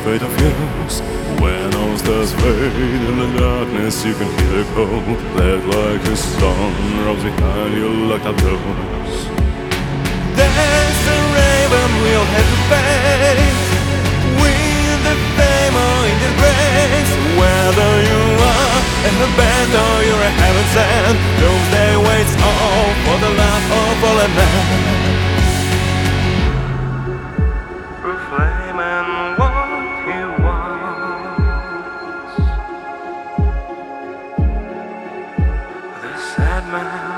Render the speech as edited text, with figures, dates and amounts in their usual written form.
fate of yours. When all stars fade in the darkness, you can hear the cold that like a sun rubs behind your locked up doors. There's a raven we'll have to face, with the fame or in the grace. Whether you are a band or you're a heaven sent, those day waits all for the love of all a man. Proclaiming what he wants, the sad man.